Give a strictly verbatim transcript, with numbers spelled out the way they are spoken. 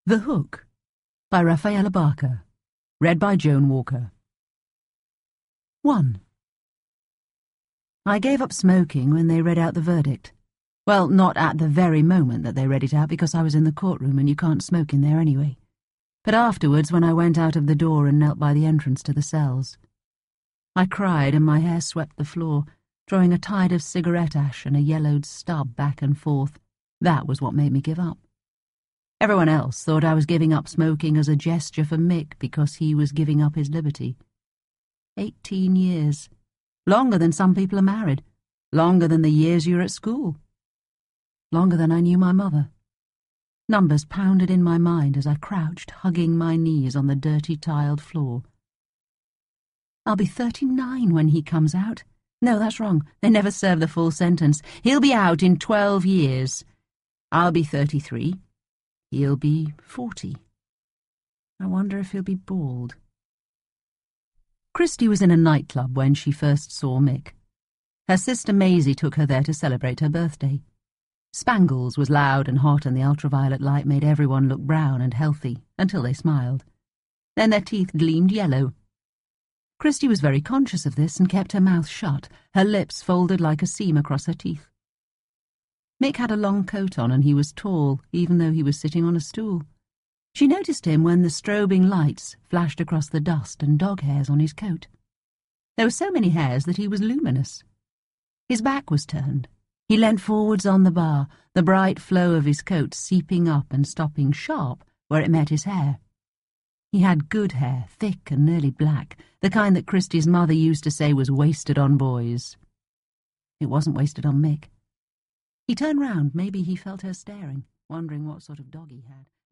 The Hook by Rafaela Barker. Read by Joan Walker. one. I gave up smoking when they read out the verdict. Well, not at the very moment that they read it out, because I was in the courtroom and you can't smoke in there anyway. But afterwards, when I went out of the door and knelt by the entrance to the cells. I cried and my hair swept the floor, drawing a tide of cigarette ash and a yellowed stub back and forth. That was what made me give up. Everyone else thought I was giving up smoking as a gesture for Mick because he was giving up his liberty. Eighteen years. Longer than some people are married. Longer than the years you were at school. Longer than I knew my mother. Numbers pounded in my mind as I crouched, hugging my knees on the dirty tiled floor. I'll be thirty-nine when he comes out. No, that's wrong. They never serve the full sentence. He'll be out in twelve years. I'll be thirty-three. He'll be forty. I wonder if he'll be bald. Christy was in a nightclub when she first saw Mick. Her sister Maisie took her there to celebrate her birthday. Spangles was loud and hot, and the ultraviolet light made everyone look brown and healthy, until they smiled. Then their teeth gleamed yellow. Christy was very conscious of this and kept her mouth shut, her lips folded like a seam across her teeth. Mick had a long coat on, and he was tall, even though he was sitting on a stool. She noticed him when the strobing lights flashed across the dust and dog hairs on his coat. There were so many hairs that he was luminous. His back was turned. He leant forwards on the bar, the bright flow of his coat seeping up and stopping sharp where it met his hair. He had good hair, thick and nearly black, the kind that Christy's mother used to say was wasted on boys. It wasn't wasted on Mick. He turned round. Maybe he felt her staring, wondering what sort of dog he had.